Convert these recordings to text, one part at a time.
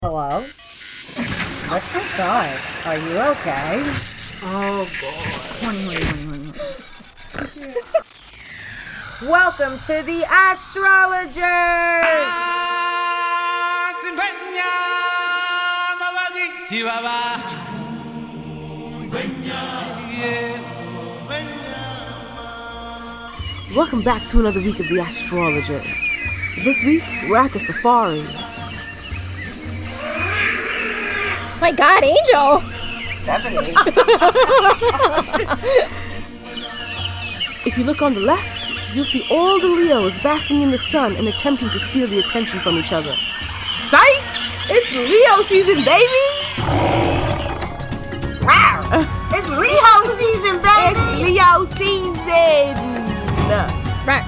Hello? What's your sign? Are you okay? Oh, boy. Welcome to the Astrologers! Welcome back to another week of the Astrologers. This week, we're at the safari. My God, Angel! Stephanie. If you look on the left, you'll see all the Leos basking in the sun and attempting to steal the attention from each other. Psych! It's Leo season, baby! Wow! It's Leo season, baby! It's Leo season! Right.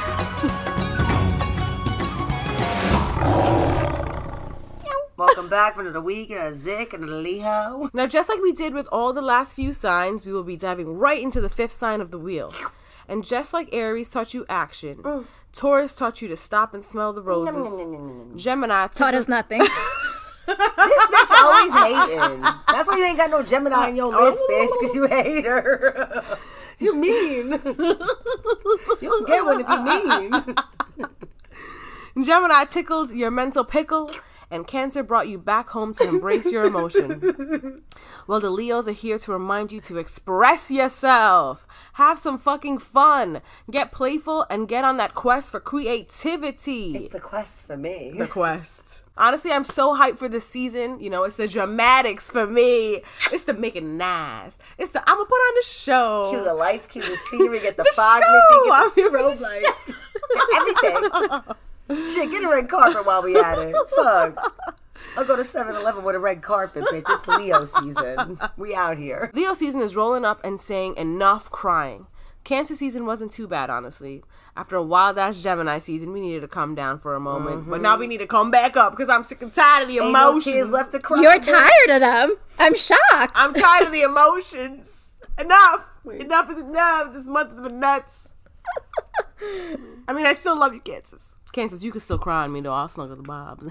Welcome back for another week and a Zik and a Leo. Now, just like we did with all the last few signs, we will be diving right into the fifth sign of the wheel. And just like Aries taught you action, Taurus taught you to stop and smell the roses. Gemini Taught us nothing. This bitch always hating. That's why you ain't got no Gemini in your list, bitch, because you hate her. You mean? You don't get one if you mean. Gemini tickled your mental pickle, and Cancer brought you back home to embrace your emotion. Well, the Leos are here to remind you to express yourself. Have some fucking fun. Get playful and get on that quest for creativity. It's the quest for me. The quest. Honestly, I'm so hyped for this season. You know, it's the dramatics for me. It's the making nice. It's the I'ma put on the show. Cue the lights, cue the scenery, get the The fog show! machine, get the strobe light. Everything. Shit, get a red carpet while we at it. Fuck. I'll go to 7-Eleven with a red carpet, bitch. It's Leo season. We out here. Leo season is rolling up and saying enough crying. Cancer season wasn't too bad, honestly. After a wild-ass Gemini season, we needed to come down for a moment. But now we need to come back up because I'm sick and tired of the Ain't no emotions. kids left to cry. You're tired of them. I'm shocked. I'm tired of the emotions. Enough. Enough is enough. This month has been nuts. I mean, I still love you, Cancers. Cancers, you can still cry on me, though. I'll snuggle the bobs.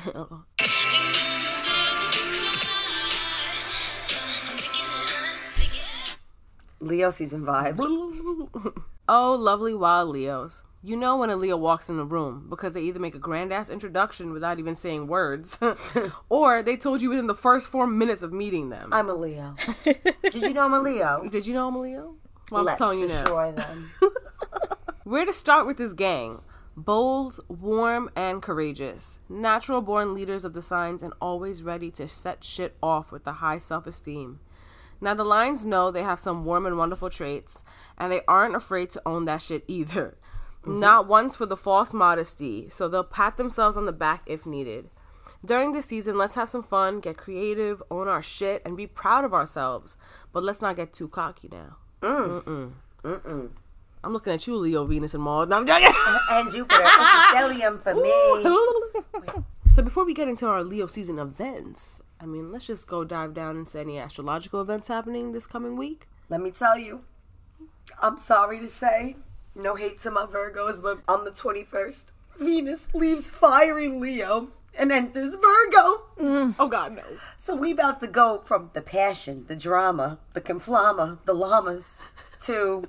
Leo season vibes. Oh, lovely wild Leos. You know when a Leo walks in the room because they either make a grand-ass introduction without even saying words, or they told you within the first 4 minutes of meeting them. I'm a Leo. Did you know I'm a Leo? Did you know I'm a Leo? Well, I'm Let's telling you now. destroy them. Where to start with this gang? Bold, warm, and courageous. Natural-born leaders of the signs and always ready to set shit off with a high self-esteem. Now, the Lions know they have some warm and wonderful traits, and they aren't afraid to own that shit either. Not once for the false modesty, so they'll pat themselves on the back if needed. During this season, let's have some fun, get creative, own our shit, and be proud of ourselves. But let's not get too cocky now. I'm looking at you, Leo, Venus, and Mars. No, I'm joking. And Jupiter. It's a stellium for me. So before we get into our Leo season events, I mean, let's just go dive down into any astrological events happening this coming week. Let me tell you, I'm sorry to say, no hate to my Virgos, but on the 21st, Venus leaves fiery Leo and enters Virgo. Oh, God, no. So we about to go from the passion, the drama, the conflama, the llamas, to...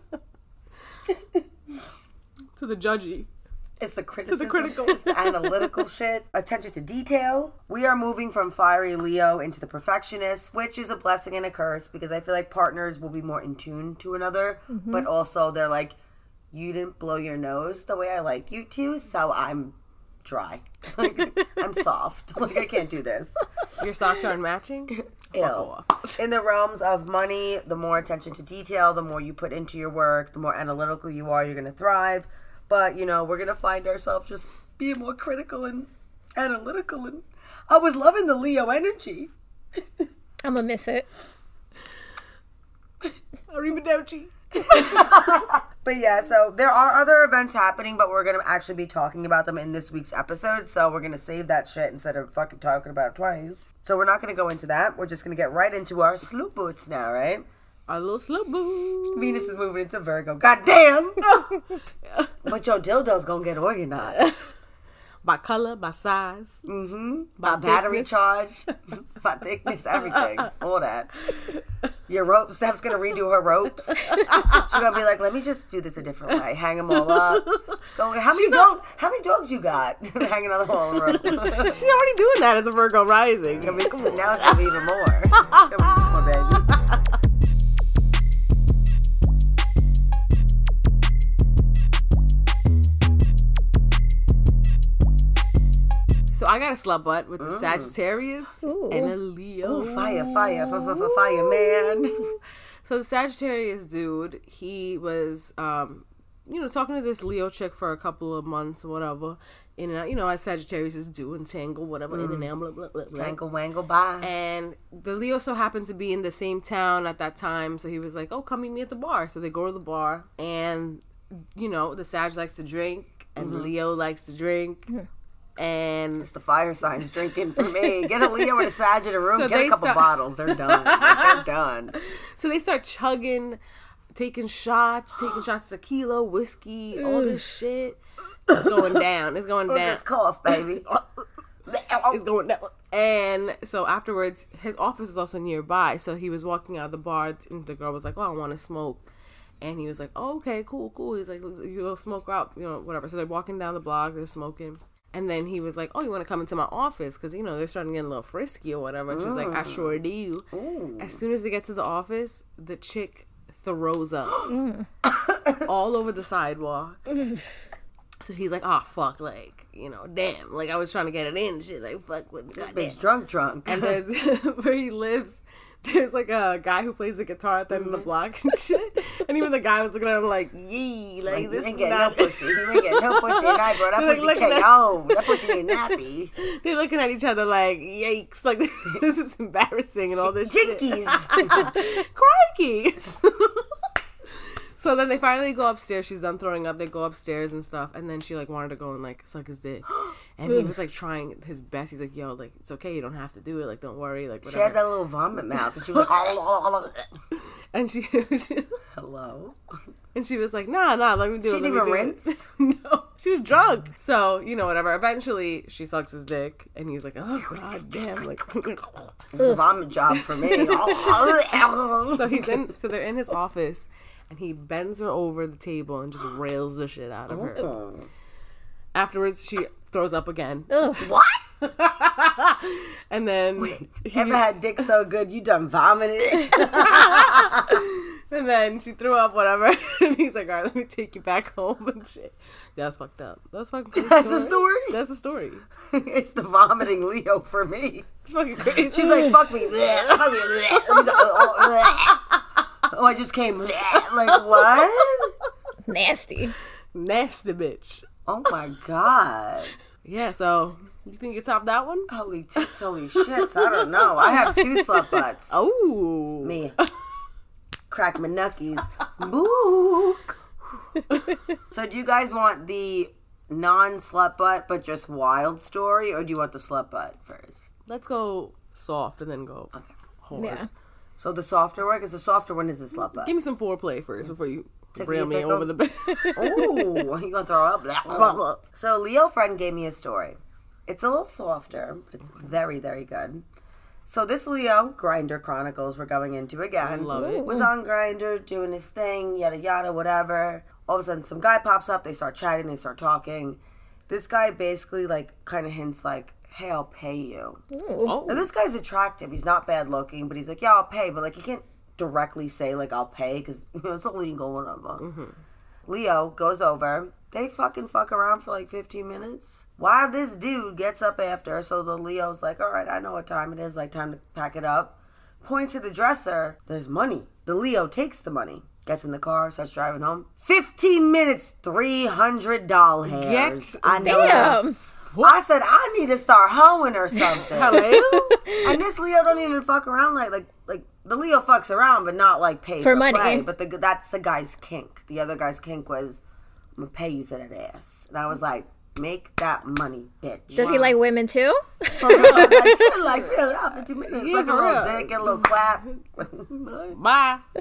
To the judgy. It's the criticism. critical. It's the analytical shit. Attention to detail. We are moving from fiery Leo into the perfectionist, which is a blessing and a curse because I feel like partners will be more in tune to another, but also they're like, you didn't blow your nose the way I like you to, so I'm dry. Like, I'm soft. Like, I can't do this. Your socks aren't matching? Ew. Fuck off. In the realms of money, the more attention to detail, the more you put into your work, the more analytical you are, you're going to thrive. But, you know, we're going to find ourselves just being more critical and analytical. And I was loving the Leo energy. I'm gonna miss it. Arrivederci. But yeah, so there are other events happening, but we're going to actually be talking about them in this week's episode. So we're going to save that shit instead of fucking talking about it twice. So we're not going to go into that. We're just going to get right into our sloop boots now, right? Our little slow boo. Venus is moving into Virgo. God damn! But your dildo's gonna get organized. by color, by size, By battery charge, by thickness, everything. All that. Your ropes. Steph's going to redo her ropes. She's going to be like, let me just do this a different way. Hang them all up. It's going, how many dogs you got hanging on the wall rope? She's already doing that as a Virgo rising. I mean, come on. Now it's going to be even more. Come on, baby. So I got a slut butt with the Sagittarius and a Leo. Ooh, fire, man. So the Sagittarius dude, he was, talking to this Leo chick for a couple of months or whatever. In and out, as Sagittarius do, and tangle, whatever, in and out, blah, blah, blah, blah. Tangle, wangle, bye. And the Leo so happened to be in the same town at that time, so he was like, oh, come meet me at the bar. So they go to the bar, and, the Sag likes to drink, and the Leo likes to drink. And it's the fire signs drinking for me. Get a Leo and a Sag in a room. So get a couple bottles. They're done. They're done. So they start chugging, taking shots tequila, whiskey, all this shit. It's going down. It's going down. Just cough, baby. It's going down. And so afterwards, his office is also nearby. So he was walking out of the bar, and the girl was like, "Oh, I want to smoke." And he was like, "Oh, okay, cool." He's like, "You go smoke out, whatever." So they're walking down the block. They're smoking. And then he was like, "Oh, you want to come into my office?" Because, they're starting to get a little frisky or whatever. And she's like, "I sure do." Ooh. As soon as they get to the office, the chick throws up all over the sidewalk. So he's like, "Oh, fuck, damn. I was trying to get it in and shit. Fuck with this bitch drunk. And there's, where he lives, there's a guy who plays the guitar at the end of the block and shit. And even the guy was looking at him like, yee, this you ain't getting no pussy. You ain't getting no pussy tonight, bro. That pussy KO. That pussy ain't nappy. They're looking at each other like, yikes. This is embarrassing and all this Jinkies. shit. Crikey. So then they finally go upstairs. She's done throwing up. They go upstairs and stuff. And then she wanted to go and suck his dick. And he was trying his best. He's like, "Yo, it's okay. You don't have to do it. Don't worry. Whatever." She had that little vomit mouth. And she was like, and she hello. And she was like, nah, let me do it. She didn't even rinse? No, she was drunk. So, whatever. Eventually, she sucks his dick. And he's like, oh, god damn. It's a vomit job for me. So they're in his office. And he bends her over the table and just rails the shit out of her. Afterwards, she throws up again. Ugh. What? And then... Ever had dick so good you done vomited? And then she threw up, whatever. And he's like, all right, let me take you back home and shit. That's fucked up. That's fucking crazy. That's a story? That's a story. It's the vomiting Leo for me. It's fucking crazy. She's like, fuck me. Fuck me. Oh, I just came. What? Nasty bitch. Oh my god. Yeah, so you think you top that one? Holy tits, holy shits. I don't know. I have 2 slut butts. Oh. Me. Crack my knuckies. Book. So do you guys want the non-slut butt but just wild story, or do you want the slut butt first? Let's go soft and then go hard. Yeah. So the softer one, because the softer one is the slut butt. Give me some foreplay first before you Take rail me me over the bed. Ooh, you gonna throw up? So Leo friend gave me a story. It's a little softer, but it's very, very good. So this Leo, Grindr Chronicles we're going into again. Love it. Was on Grindr, doing his thing, yada yada, whatever. All of a sudden some guy pops up, they start chatting, they start talking. This guy basically kind of hints hey, I'll pay you. Oh. Now this guy's attractive. He's not bad looking, but he's like, yeah, I'll pay. But he can't directly say I'll pay because it's illegal, whatever. Mm-hmm. Leo goes over. They fuck around for 15 minutes. While this dude gets up after, so the Leo's like, all right, I know what time it is. Time to pack it up. Points to the dresser. There's money. The Leo takes the money. Gets in the car, starts driving home. 15 minutes, $300 hairs. I know. Damn. I said, I need to start hoeing or something. Hello? And this Leo don't even fuck around like the Leo fucks around, but not pay for money. Play. But that's the guy's kink. The other guy's kink was, I'm gonna pay you for that ass. And I was like, make that money, bitch. Does he like women too? For real. Shit 15 minutes. Yeah, A little dick, a little clap. Bye.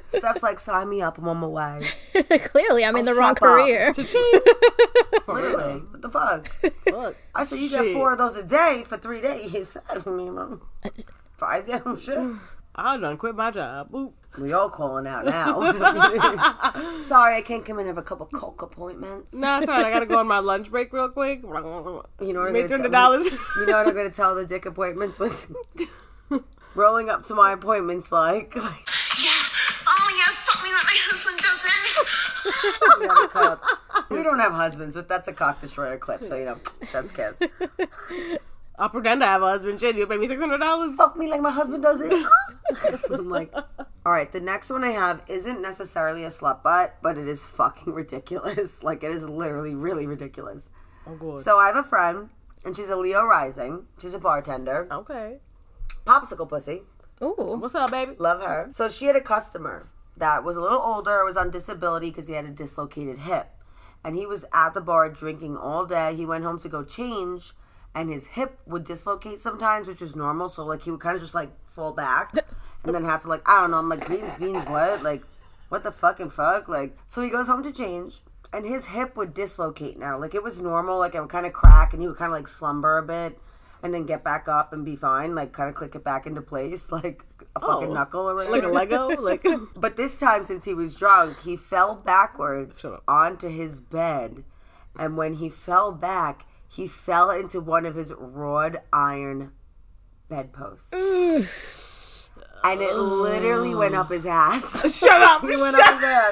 Steph's like, sign me up. I'm on my way. Clearly, I'm in the wrong shut up. career. Cha-ching. Literally. What the fuck? Look, I said, you shit. get 4 of those a day for 3 days. I mean, 5 days. Shit. I done quit my job. Boop. We all calling out now. Sorry, I can't come in and have a couple Coke appointments. Nah, it's alright. I gotta go on my lunch break real quick. You know what Make I'm $200. You know what I'm gonna tell the dick appointments with? Rolling up to my appointments like Yeah. Oh, yeah, fuck me like my husband doesn't. we have a cock. We don't have husbands, but that's a cock destroyer clip, so you know, chef's kiss. I'll pretend I have a husband. Shit, you pay me $600. Fuck me like my husband does it. I'm like, all right, the next one I have isn't necessarily a slut butt, but it is fucking ridiculous. Like, it is literally really ridiculous. Oh, good. So I have a friend, and she's a Leo rising. She's a bartender. Okay. Popsicle pussy. Ooh. What's up, baby? Love her. So she had a customer that was a little older, was on disability because he had a dislocated hip. And he was at the bar drinking all day. He went home to go change, and his hip would dislocate sometimes, which is normal. So, like, he would kind of just, like, fall back and then have to, like, I don't know. I'm like, beans, what? Like, what the fucking fuck? Like, so he goes home to change, and his hip would dislocate now. Like, it was normal. Like, it would kind of crack, and he would kind of, like, slumber a bit and then get back up and be fine. Like, kind of click it back into place, like a fucking knuckle or whatever. Like a Lego? Like, But this time, since he was drunk, he fell backwards Shut up. onto his bed. And when he fell back, he fell into one of his wrought iron bedposts. And it literally went up his ass. shut up. He went up his ass.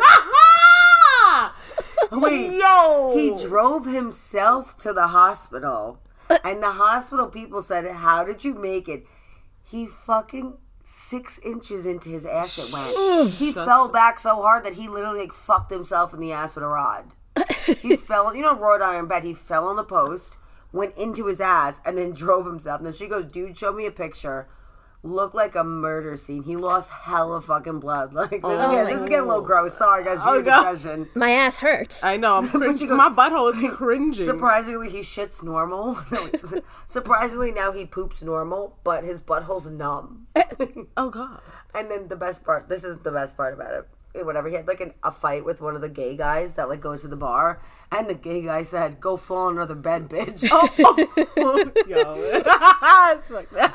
Wait, Yo. he drove himself to the hospital. And the hospital people said, how did you make it? He fucking 6 inches into his ass it went. He fell back so hard that he literally like fucked himself in the ass with a rod. He fell, you know, wrought iron bed. He fell on the post, went into his ass, and then drove himself. And then she goes, dude, show me a picture. Looked like a murder scene. He lost hella fucking blood. Like, this is getting a little gross. Sorry, guys, for your discussion. My ass hurts. I know. I'm cringing. My butthole is cringing. Surprisingly, he shits normal. Surprisingly, now he poops normal, but his butthole's numb. Oh, God. And then the best part, this is the best part about it. Whatever, he had like a fight with one of the gay guys that like goes to the bar, and the gay guy said, "Go fall in another bed, bitch." Yo. It's fucked up.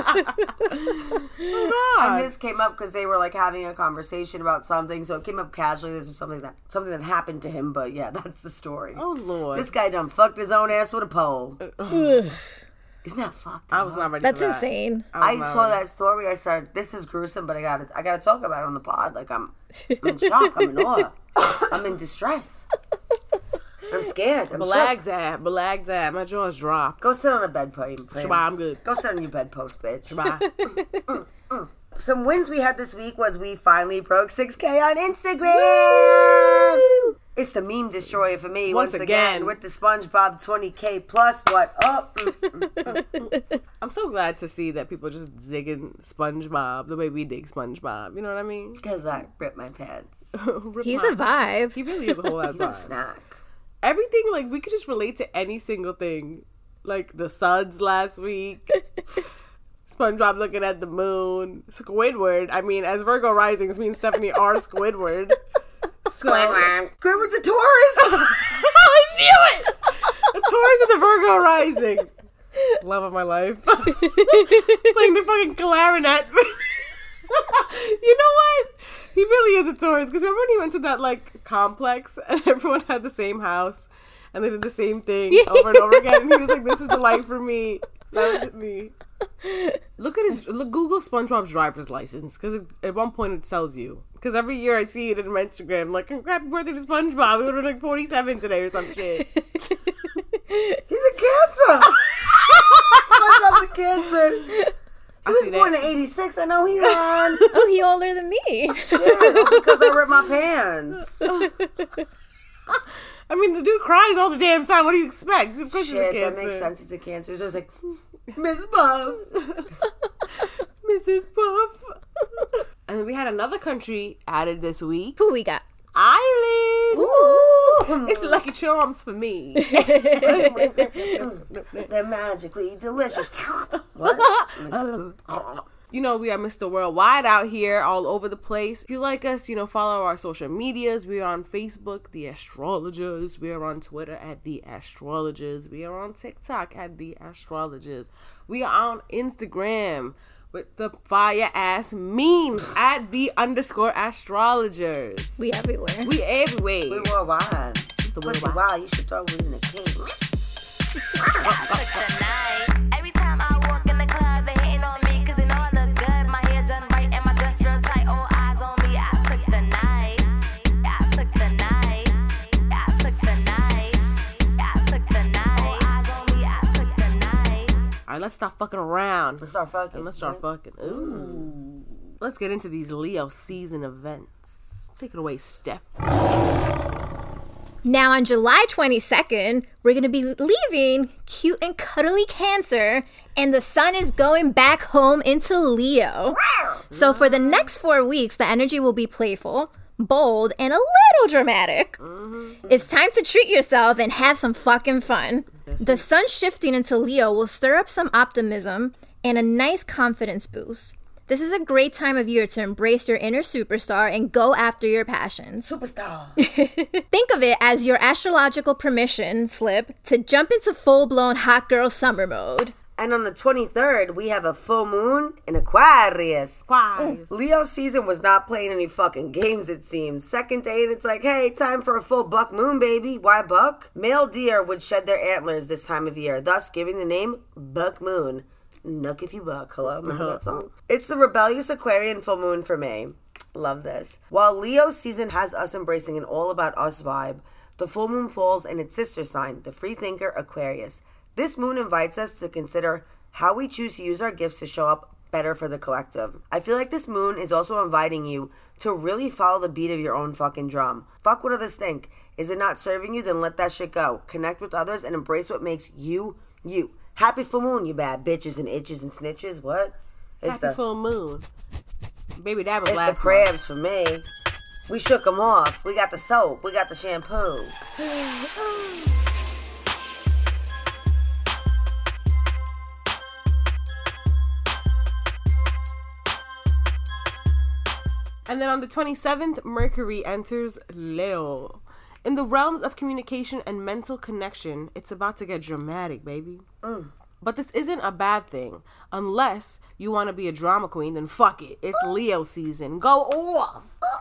Oh, God. And this came up because they were like having a conversation about something, so it came up casually. This was something that happened to him, but yeah, that's the story. Oh, Lord. This guy done fucked his own ass with a pole. Isn't that fucked up? I was not ready That's for that. insane. I saw that story. I said, "This is gruesome," but I gotta talk about it on the pod. Like I'm in shock. I'm in awe. I'm in distress. I'm scared. I'm shook. Balagzab. My jaw's dropped. Go sit on a bedpost. Shabba, I'm good. Go sit on your bedpost, bitch. Shabba. Some wins we had this week was we finally broke 6K on Instagram. Woo! It's the meme destroyer for me once again with the SpongeBob 20K plus. What up? I'm so glad to see that people just zigging SpongeBob the way we dig SpongeBob. You know what I mean? Because I ripped my pants. He's a vibe. He really is a whole ass He's a vibe. snack. Everything, like, we could just relate to any single thing. Like the suds last week. SpongeBob looking at the moon. Squidward. I mean, as Virgo risings, me and Stephanie are Squidward. So, Squidward's a Taurus. I knew it! A Taurus and the Virgo rising. Love of my life. Playing the fucking clarinet. You know what? He really is a Taurus. Because remember when he went to that, like, complex and everyone had the same house and they did the same thing over and over again? And he was like, this is the life for me. That was me. Look Google SpongeBob's driver's license, because at one point it tells you. Because every year I see it in my Instagram, like, happy birthday to SpongeBob. We would have been like 47 today or some shit. He's a Cancer. SpongeBob's a Cancer. He was born in 86. I know he lied. Oh, he older than me. Shit, because I ripped my pants. I mean, the dude cries all the damn time. What do you expect? Of course Shit, he's a that Cancer. makes sense. He's a Cancer. So I was like, Miss Bob. Mrs. Puff. And then we had another country added this week. Who we got? Ireland. Ooh. It's the Lucky Charms for me. They're magically delicious. What? You know, we are Mr. Worldwide out here all over the place. If you like us, follow our social medias. We are on Facebook, The Astrologers. We are on Twitter at The Astrologers. We are on TikTok at The Astrologers. We are on Instagram with the fire ass memes at _astrologers. We everywhere. We everywhere. We worldwide. Mr. Pussy Worldwide. wild, you should throw it in the king. Every time I walk in the club, they hating on me cause they know I look good. My hair done right and my dress real tight. All eyes on me, I took the night. I took the night. I took the night. I took the night. All eyes on me, I took the night. Alright, let's stop fucking around. Let's start fucking. And let's start fucking. Ooh. Let's get into these Leo season events. Take it away, Steph. Now on July 22nd, we're going to be leaving cute and cuddly Cancer, and the sun is going back home into Leo. So for the next 4 weeks, the energy will be playful, bold, and a little dramatic. It's time to treat yourself and have some fucking fun. The sun shifting into Leo will stir up some optimism and a nice confidence boost. This is a great time of year to embrace your inner superstar and go after your passions. Superstar. Think of it as your astrological permission slip to jump into full-blown hot girl summer mode. And on the 23rd, we have a full moon in Aquarius. Leo season was not playing any fucking games, it seems. Second date, it's like, hey, time for a full buck moon, baby. Why buck? Male deer would shed their antlers this time of year, thus giving the name Buck Moon. Nuck if you buck. Hello? Remember that song? It's the rebellious Aquarian full moon for me. Love this. While Leo season has us embracing an all about us vibe, the full moon falls in its sister sign, the free thinker Aquarius. This moon invites us to consider how we choose to use our gifts to show up better for the collective. I feel like this moon is also inviting you to really follow the beat of your own fucking drum. Fuck what others think. Is it not serving you? Then let that shit go. Connect with others and embrace what makes you, you. Happy full moon, you bad bitches and itches and snitches. What? Happy full moon. Baby, that was It's last the crabs for me. We shook them off. We got the soap. We got the shampoo. And then on the 27th, Mercury enters Leo. In the realms of communication and mental connection, it's about to get dramatic, baby. But this isn't a bad thing. Unless you want to be a drama queen, then fuck it. It's Leo season. Go off!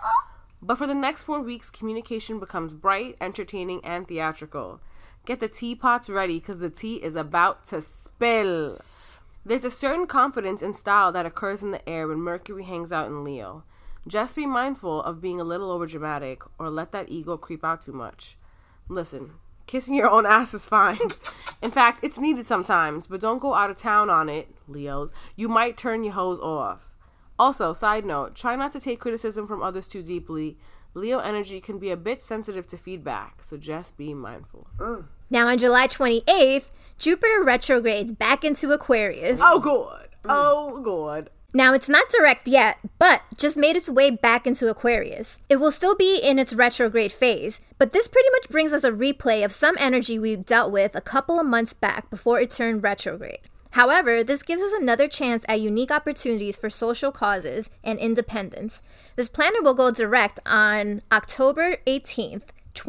But for the next 4 weeks, communication becomes bright, entertaining, and theatrical. Get the teapots ready, because the tea is about to spill. There's a certain confidence and style that occurs in the air when Mercury hangs out in Leo. Just be mindful of being a little overdramatic or let that ego creep out too much. Listen, kissing your own ass is fine. In fact, it's needed sometimes, but don't go out of town on it, Leos. You might turn your hoes off. Also, side note, try not to take criticism from others too deeply. Leo energy can be a bit sensitive to feedback, so just be mindful. Now on July 28th, Jupiter retrogrades back into Aquarius. Oh, God. Oh, God. Now, it's not direct yet, but just made its way back into Aquarius. It will still be in its retrograde phase, but this pretty much brings us a replay of some energy we've dealt with a couple of months back before it turned retrograde. However, this gives us another chance at unique opportunities for social causes and independence. This planet will go direct on October 18th,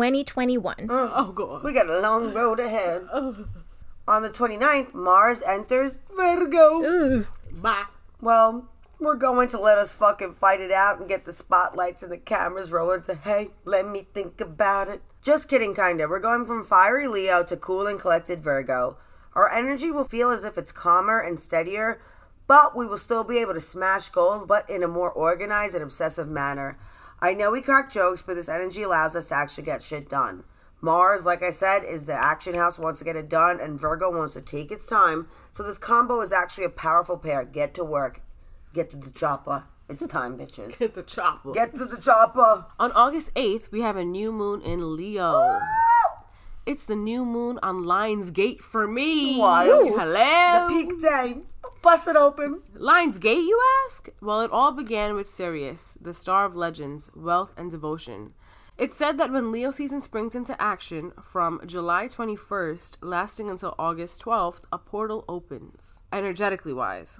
2021. Oh, God. We got a long road ahead. On the 29th, Mars enters Virgo. Bye. Well, we're going to let us fucking fight it out and get the spotlights and the cameras rolling to, hey, let me think about it. Just kidding, kinda. We're going from fiery Leo to cool and collected Virgo. Our energy will feel as if it's calmer and steadier, but we will still be able to smash goals, but in a more organized and obsessive manner. I know we crack jokes, but this energy allows us to actually get shit done. Mars, like I said, is the action house, wants to get it done, and Virgo wants to take its time. So this combo is actually a powerful pair. Get to work. Get to the chopper. It's time, bitches. Get the chopper. Get to the chopper. On August 8th, we have a new moon in Leo. It's the new moon on Lion's Gate for me. Wild. Hello. The peak day. Bust it open. Lion's Gate, you ask? Well, it all began with Sirius, the star of legends, wealth, and devotion. It's said that when Leo season springs into action from July 21st, lasting until August 12th, a portal opens, energetically wise.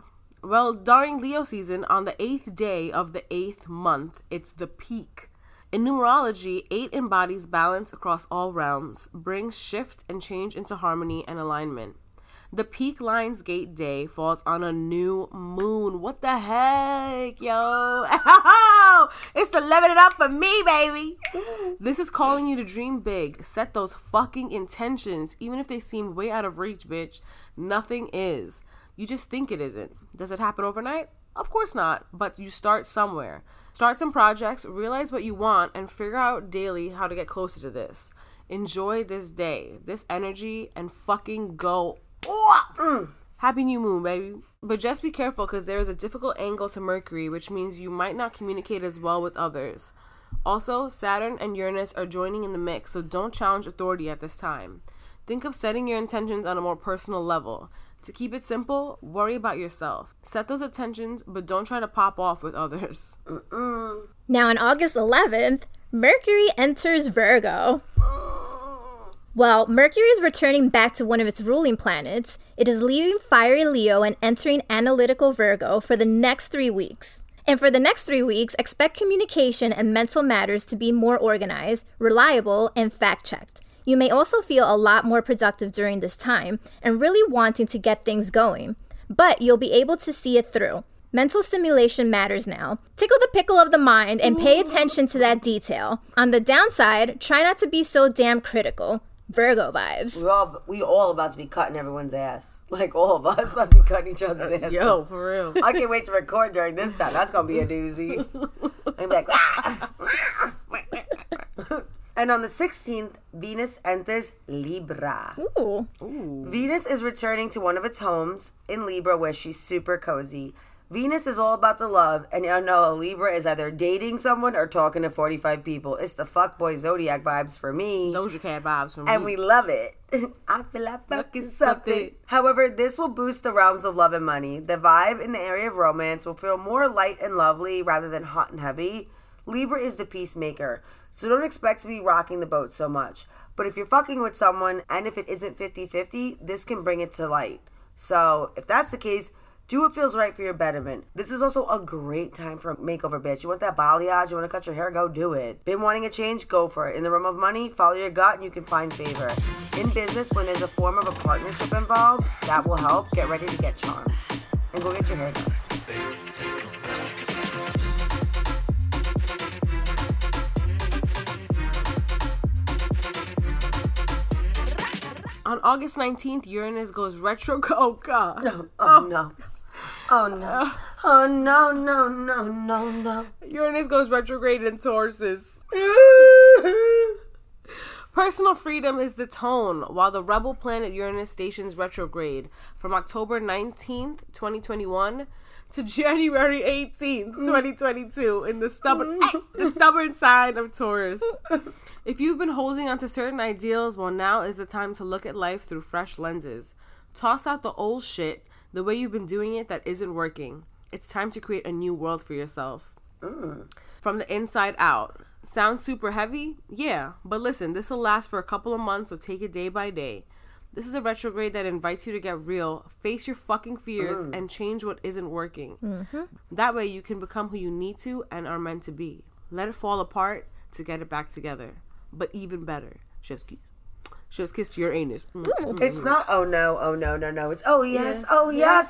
Well, during Leo season, on the 8th day of the 8th month, it's the peak. In numerology, 8 embodies balance across all realms, brings shift and change into harmony and alignment. The peak Lionsgate day falls on a new moon. What the heck, yo? It's the living it up for me, baby. This is calling you to dream big. Set those fucking intentions, even if they seem way out of reach, bitch. Nothing is. You just think it isn't. Does it happen overnight? Of course not, but you start somewhere. Start some projects, realize what you want, and figure out daily how to get closer to this. Enjoy this day, this energy, and fucking go. Happy new moon, baby. But just be careful because there is a difficult angle to Mercury, which means you might not communicate as well with others. Also, Saturn and Uranus are joining in the mix, so don't challenge authority at this time. Think of setting your intentions on a more personal level. To keep it simple, worry about yourself. Set those intentions, but don't try to pop off with others. Now on August 11th, Mercury enters Virgo. Well, Mercury is returning back to one of its ruling planets. It is leaving fiery Leo and entering analytical Virgo for the next 3 weeks. And for the next 3 weeks, expect communication and mental matters to be more organized, reliable, and fact-checked. You may also feel a lot more productive during this time and really wanting to get things going, but you'll be able to see it through. Mental stimulation matters now. Tickle the pickle of the mind and pay attention to that detail. On the downside, try not to be so damn critical. Virgo vibes. We all about to be cutting everyone's ass. Like, all of us about to be cutting each other's asses. Yo, for real. I can't wait to record during this time. That's going to be a doozy. I'm like, And on the 16th, Venus enters Libra. Ooh. Venus is returning to one of its homes in Libra where she's super cozy. Venus is all about the love, and you know a Libra is either dating someone or talking to 45 people. It's the fuckboy zodiac vibes for me. Doja Cat vibes for me. And we love it. I feel like fucking something. However, this will boost the realms of love and money. The vibe in the area of romance will feel more light and lovely rather than hot and heavy. Libra is the peacemaker, so don't expect to be rocking the boat so much. But if you're fucking with someone, and if it isn't 50-50, this can bring it to light. So, if that's the case, do what feels right for your betterment. This is also a great time for a makeover, bitch. You want that balayage? You want to cut your hair? Go do it. Been wanting a change? Go for it. In the realm of money, follow your gut and you can find favor. In business, when there's a form of a partnership involved, that will help. Get ready to get charmed. And go get your hair done. On August 19th, Uranus goes retrograde. Oh, God. No. Oh, no. No. Uranus goes retrograde in Tauruses. Personal freedom is the tone, while the rebel planet Uranus stations retrograde from October 19th, 2021 to January 18th, 2022 in the stubborn sign of Taurus. If you've been holding on to certain ideals, well, now is the time to look at life through fresh lenses. Toss out the old shit, the way you've been doing it that isn't working. It's time to create a new world for yourself. From the inside out. Sounds super heavy? Yeah, but listen, this will last for a couple of months, so take it day by day. This is a retrograde that invites you to get real, face your fucking fears, and change what isn't working. That way you can become who you need to and are meant to be. Let it fall apart to get it back together. But even better, chef's kiss your anus. It's not oh no. It's oh yes. Oh yes.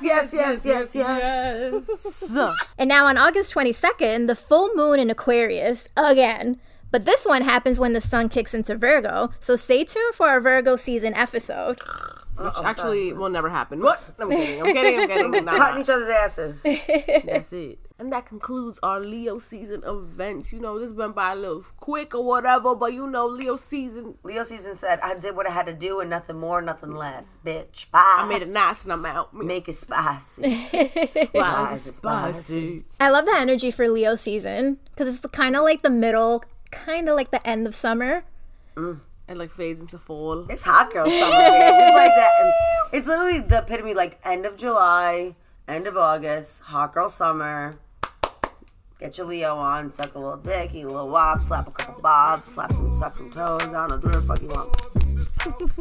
And now on August 22nd, the full moon in Aquarius again. But this one happens when the sun kicks into Virgo, so stay tuned for our Virgo season episode. Which actually will never happen. What? I'm kidding. Cutting each other's asses. That's it. And that concludes our Leo season events. You know, this went by a little quick or whatever, but you know, Leo season said, I did what I had to do and nothing more, nothing less. Bitch, bye. I made it nice and I'm out. Make it spicy. Why is it spicy? I love the energy for Leo season, because it's kind of like the middle, kind of like the end of summer. And like fades into fall. It's hot girl summer, man. Just like that. And it's literally the epitome, like end of July, end of August, hot girl summer. Get your Leo on, suck a little dick, eat a little wop, slap a couple bobs, suck some toes. I don't know, do whatever the fuck you want.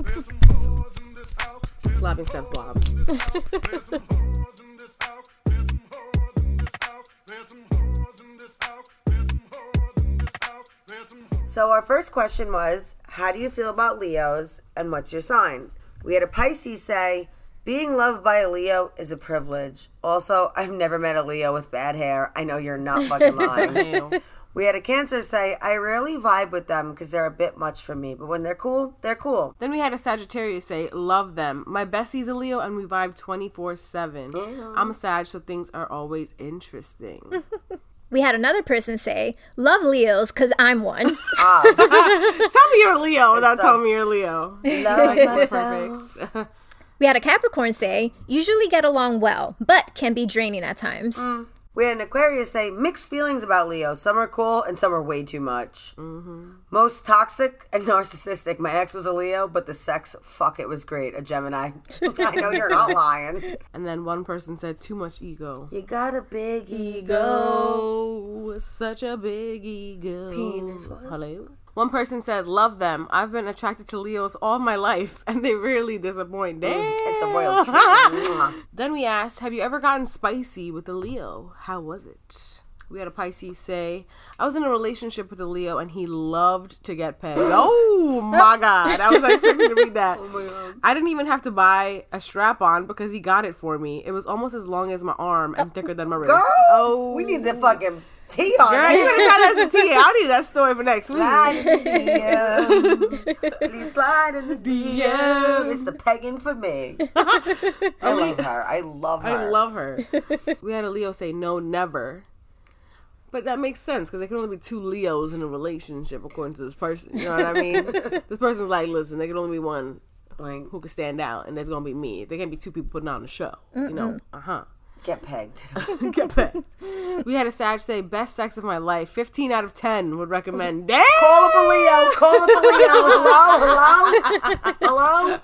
Slapping steps, wobs. So our first question was, how do you feel about Leos and what's your sign? We had a Pisces say, being loved by a Leo is a privilege. Also, I've never met a Leo with bad hair. I know you're not fucking lying. We had a Cancer say, I rarely vibe with them because they're a bit much for me. But when they're cool, they're cool. Then we had a Sagittarius say, love them. My bestie's a Leo and we vibe 24/7. I'm a Sag, so things are always interesting. We had another person say, love Leos because I'm one. Tell me you're a Leo without telling me you're a Leo. Love myself. Perfect. We had a Capricorn say, usually get along well, but can be draining at times. We had an Aquarius say, mixed feelings about Leo. Some are cool and some are way too much. Most toxic and narcissistic. My ex was a Leo, but the sex, fuck, it was great. A Gemini. I know you're not lying. And then one person said, too much ego. You got a big ego. Oh, such a big ego. Penis, what? Hello? One person said, love them. I've been attracted to Leos all my life, and they rarely disappoint. Damn. It's the royal treatment. Then we asked, have you ever gotten spicy with a Leo? How was it? We had a Pisces say, I was in a relationship with a Leo, and he loved to get pegged. Oh, my God. I was not expecting to read that. Oh, my God. I didn't even have to buy a strap-on because he got it for me. It was almost as long as my arm and thicker than my wrist. Girl, Oh, we need the fucking tea on Girl, you it. could have got us the tea. I'll need that story for next week. Slide in the DM. Please slide in the DM. It's the pegging for me. I love her. I love her. I love her. We had a Leo say, no, never. But that makes sense because there can only be two Leos in a relationship according to this person. You know what I mean? This person's like, listen, there can only be one Like, who can stand out, and there's going to be me. There can't be two people putting on the show. You know? get pegged. Get pegged. We had a Sag say, best sex of my life. 15 out of 10 would recommend. Damn! Call up a Leo. Call up a Leo. Hello?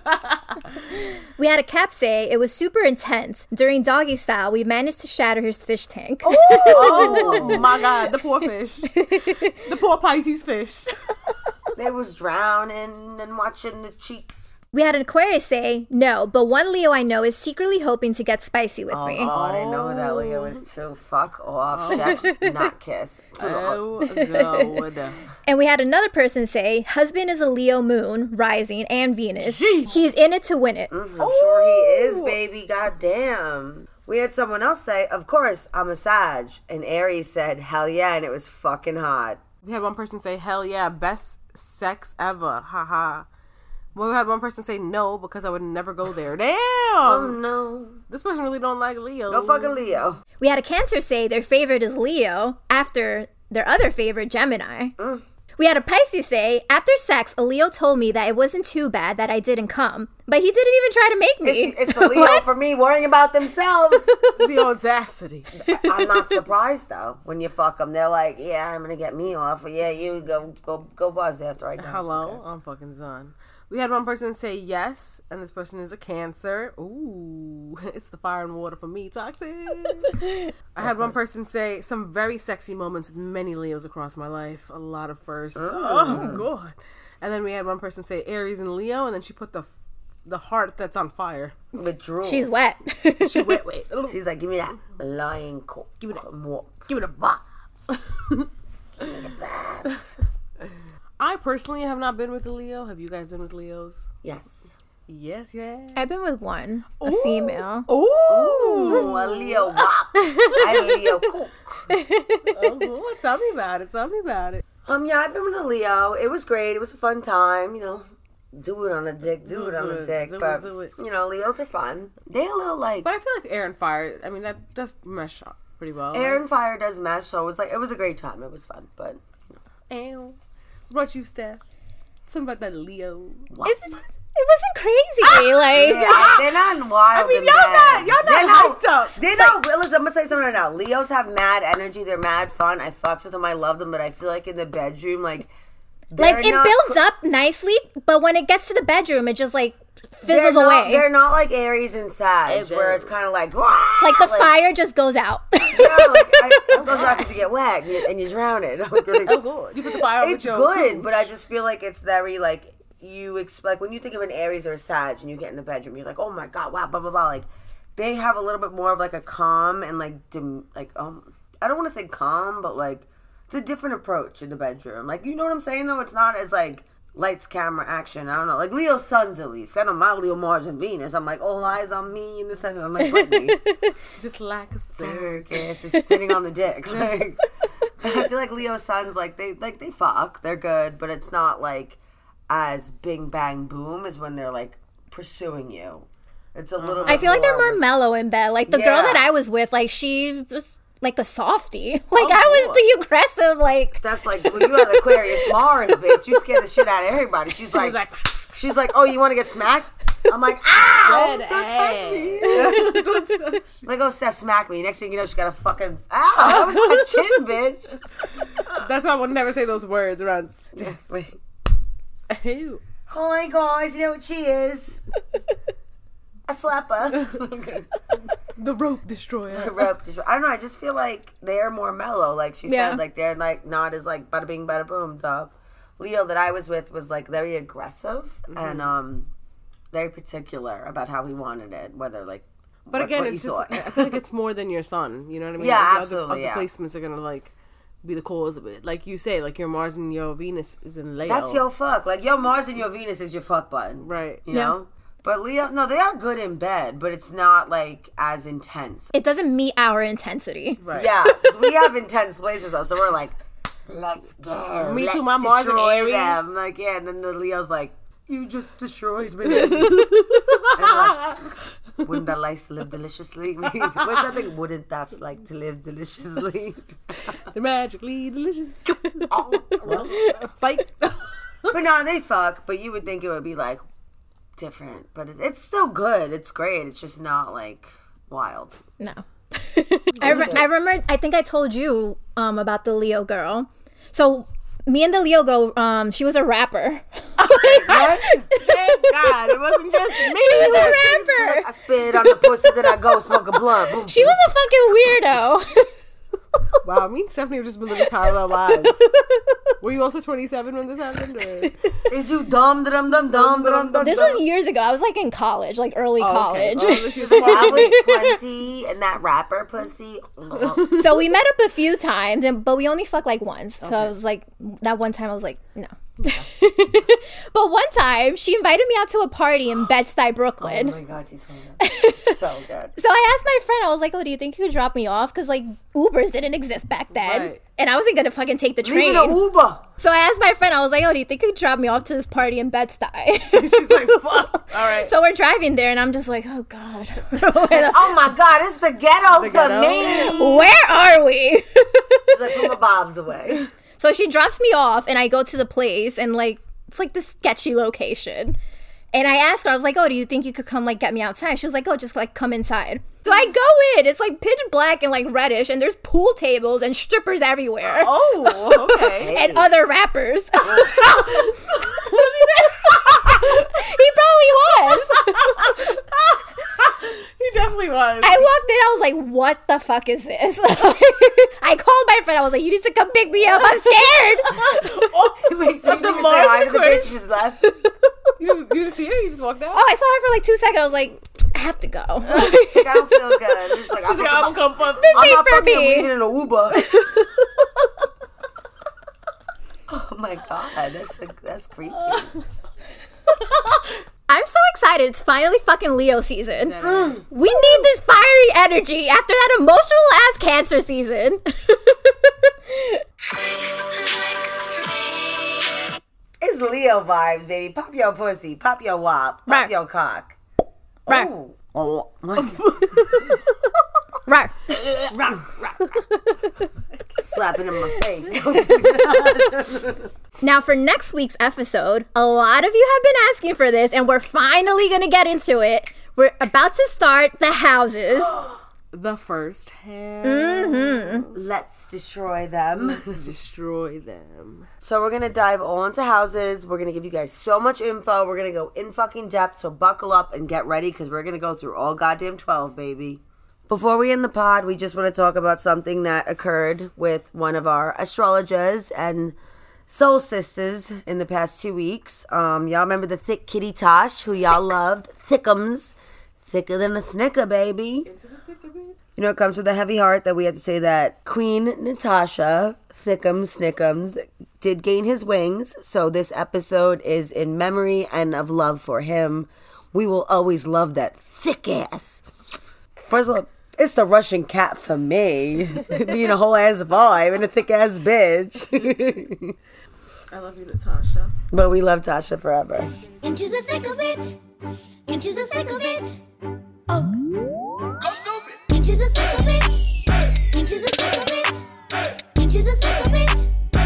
We had a Cap say, it was super intense. During doggy style, we managed to shatter his fish tank. Oh my God, the poor fish. The poor Pisces fish. They was drowning and watching the cheeks. We had an Aquarius say, no, but one Leo I know is secretly hoping to get spicy with me. Oh, I know who that Leo is too. Fuck off. Chef's not kiss. Oh, God. And we had another person say, husband is a Leo moon, rising, and Venus. Jeez. He's in it to win it. I'm sure he is, baby. Goddamn. We had someone else say, of course, I'm a Sag. And Aries said, hell yeah, and it was fucking hot. We had one person say, hell yeah, best sex ever. Haha. Well, we had one person say no because I would never go there. Damn! Oh no. This person really don't like Leo. Go fucking Leo. We had a Cancer say their favorite is Leo after their other favorite, Gemini. We had a Pisces say, after sex, a Leo told me that it wasn't too bad that I didn't come, but he didn't even try to make me. It's the Leo for me worrying about themselves. The audacity. I'm not surprised though. When you fuck them, they're like, "Yeah, I'm gonna get me off." Or, yeah, you go buzz after I go. Hello, Okay. I'm fucking done. We had one person say yes, and this person is a Cancer. Ooh, it's the fire and water for me, toxic. I had one person say some very sexy moments with many Leos across my life. A lot of firsts. Oh, God. And then we had one person say Aries and Leo, and then she put the heart that's on fire. With drools. She's wet. She wait. She's like, "Give me that lion coat. Give me that. More. Give it a box. Give me the babs." I personally have not been with a Leo. Have you guys been with Leos? Yes. Yes, you have. I've been with one, a female. Ooh. A Leo wop. I'm a Leo cook. Oh, tell me about it. Yeah, I've been with a Leo. It was great. It was a fun time. You know, do it on a dick. Do it on a dick. But you know, Leos are fun. They a little like. But I feel like air and fire. I mean, that does mesh up pretty well. Air and fire does mesh, so it was a great time. It was fun, but Ew. What about you, Steph? Something about that Leo. It wasn't crazy. Like, yeah, they're not wild. I mean, and y'all bad. not hyped up. They're not. Listen, I'm gonna say something right now. Leos have mad energy. They're mad fun. I fucks with them. I love them, but I feel like in the bedroom, like it builds up nicely, but when it gets to the bedroom, it just like fizzles away. They're not like Aries and Sag, where it's kind of like like the fire just goes out. Yeah, like it goes out because you get wet and you drown it. Oh, good. You put the fire It's with your good, cooch. but I just feel like it's very like like when you think of an Aries or a Sag and you get in the bedroom, you're like, oh my god, wow, blah blah blah. Like they have a little bit more of like a calm and like I don't want to say calm, but like it's a different approach in the bedroom. Like, you know what I'm saying though? It's not as like lights, camera, action. I don't know. Like Leo's sons, at least. I know my Leo, Mars, and Venus. I'm like, all eyes on me in the center. I'm like, Brittany. Just like a Circus is spitting on the dick. Like, I feel like Leo's sons, like they fuck. They're good, but it's not like as bing bang boom as when they're like pursuing you. It's a little. I bit feel like they're more of- mellow in bed. Like the girl Yeah. that I was with, like she was like a softie. Like Oh, I boy. was the aggressive, like. That's like when you have Aquarius Mars, bitch. You scare the shit out of everybody. She's like, oh, you want to get smacked? I'm like, ow! Don't touch me. Like, oh, Steph, smack me. Next thing you know, she got a fucking ow. That was my chin, bitch. That's why I would never say those words around. Wait. Ew. Hi guys, you know what she is? A slapper. The rope destroyer. I don't know. I just feel like they're more mellow. Like she Yeah. said, like they're like not as like bada bing bada boom. The Leo that I was with was like very aggressive and very particular about how he wanted it. Whether like, But what- again, what it's you just, thought. I feel like it's more than your son. You know what I mean? Yeah, Like, absolutely, Other yeah. placements are going to like be the cause of it. Like you say, like your Mars and your Venus is in Leo. That's your fuck. Like your Mars and your Venus is your fuck button. Right. You know. But Leo, no, they are good in bed, but it's not like as intense. It doesn't meet our intensity. Right. Yeah, because we have intense places, though, so we're like, let's go. Me too, let's my Mars and destroy Aries. them. Like, yeah, and then the Leo's like, you just destroyed me. And like, wouldn't that like to live deliciously? What's that thing? Wouldn't that like to live deliciously? They're magically delicious. Oh, well. Psych. But no, they fuck. But you would think it would be like different. But it's still good. It's great. It's just not like wild. No. I remember, I think I told you about the Leo girl. So me and the Leo girl, she was a rapper. What? Thank God, it wasn't just me. She was a rapper. I spit on the pussy, then I go smoke a blunt. Boom. She was a fucking weirdo. Wow, me and Stephanie have just been living parallel lives. Were you also 27 when this happened? Or? Is you dumb, dum, dum, dum, dum, dum, This was years ago. I was like in college, like early college. Oh, this is I smart. was 20, and that rapper pussy. So we met up a few times, but we only fucked like once. So I was like, that one time I was like, no. But one time she invited me out to a party in Bed-Stuy, Oh Brooklyn. my god, she's funny. So good. So I asked my friend, I was like, oh, do you think you could drop me off? Because like Ubers didn't exist back then. Right. And I wasn't going to fucking take the train. Leaving an Uber. So I asked my friend, I was like, oh, do you think you could drop me off to this party in Bed-Stuy? She's like, fuck. All right. So we're driving there and I'm just like, oh God. Oh my god, it's the ghetto for ghetto? me. Where are we? She's like, put my bobs away. So she drops me off and I go to the place and like, it's like this sketchy location. And I asked her, I was like, oh, do you think you could come like get me outside? She was like, oh, just like come inside. So I go in, it's like pitch black and like reddish and there's pool tables and strippers everywhere. Oh, okay. And other rappers. He probably was. He definitely was. I walked in, I was like, what the fuck is this? I called my friend, I was like, you need to come pick me up, I'm scared. Wait, so you The didn't say Mars hi to the recording? bitch, you just left? You didn't see her? You just walked out? Oh, I saw her for like 2 seconds, I was like, I have to go. She's like, I don't feel good. She's like, She's like, I'm gonna come fuck. I'm ain't not for fucking me. leaving in an Uber. Oh my god, that's creepy. I'm so excited. It's finally fucking Leo season. We need this fiery energy after that emotional ass Cancer season. It's Leo vibes, baby. Pop your pussy, pop your wop, pop Right. your cock. Right. Ooh. Oh. Right. Slapping in my face. Now, for next week's episode, a lot of you have been asking for this, and we're finally going to get into it. We're about to start the houses. The first hand. Let's destroy them. Destroy them. So we're gonna dive all into houses. We're gonna give you guys so much info. We're gonna go in fucking depth. So buckle up and get ready because we're gonna go through all goddamn 12, baby. Before we end the pod, we just want to talk about something that occurred with one of our astrologers and soul sisters in the past 2 weeks. Y'all remember the thick kitty Tosh, who y'all loved? Thickums. Thicker than a snicker, baby. You know, it comes with a heavy heart that we had to say that Queen Natasha Thickums Snickums did gain his wings. So this episode is in memory and of love for him. We will always love that thick ass. First of all, it's the Russian cat for me. Being a whole ass vibe and a thick ass bitch. I love you, Natasha. But we love Tasha forever. Into the thick of it. Into the thick of it. Oh. Go stupid. Into the thick of it. Into the thick of it. Into the thick of it.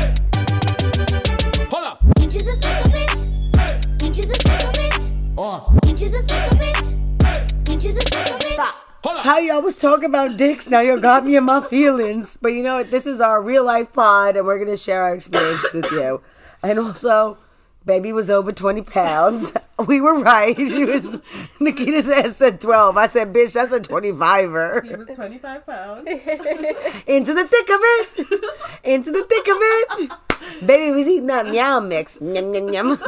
Hold up. Into the thick of it. Into the thick of it. Into the thick of it. Into the thick of it. Stop. How y'all was talking about dicks, now you got me in my feelings. But you know what? This is our real life pod, and we're going to share our experiences with you. And also, baby was over 20 pounds. We were right. Nikita said 12. I said, bitch, that's a 25er. He was 25 pounds. Into the thick of it. Into the thick of it. Baby was eating that meow mix. Yum, yum, yum.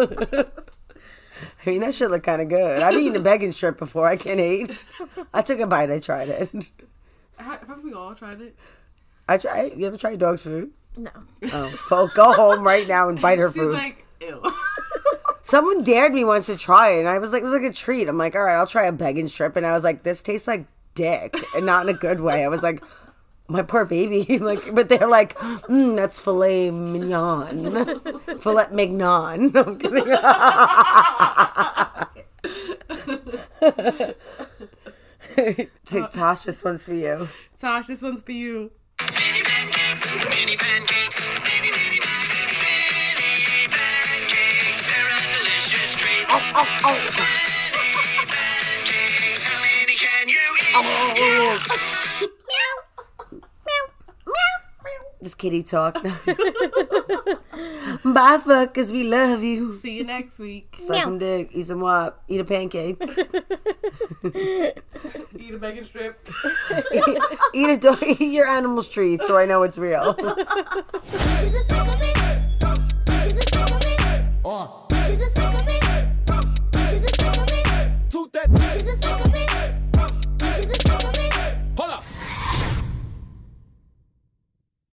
I mean, that shit looked kind of good. I've eaten a bacon strip before. I can't eat. I took a bite. I tried it. Haven't we all tried it? You ever tried dog's food? No. Oh, well, go home right now and bite her She's food. like, ew. Someone dared me once to try it, and I was like, it was like a treat. I'm like, all right, I'll try a bacon strip, and I was like, this tastes like dick, and not in a good way. I was like, my poor baby, like, but they're like, that's filet mignon, filet mignon. No, I'm kidding. Tosh, this one's for you. Tosh, this one's for you. Mini pancakes, mini pancakes, mini, mini, mini, mini pancakes. They're a delicious treat. Mini pancakes, how many can you eat? This kitty talk. Bye, fuckers. We love you. See you next week. Suck some dick. Eat some wop. Eat a pancake. Eat a bacon strip. Eat your animal's treat so I know it's real. Into the thick of it.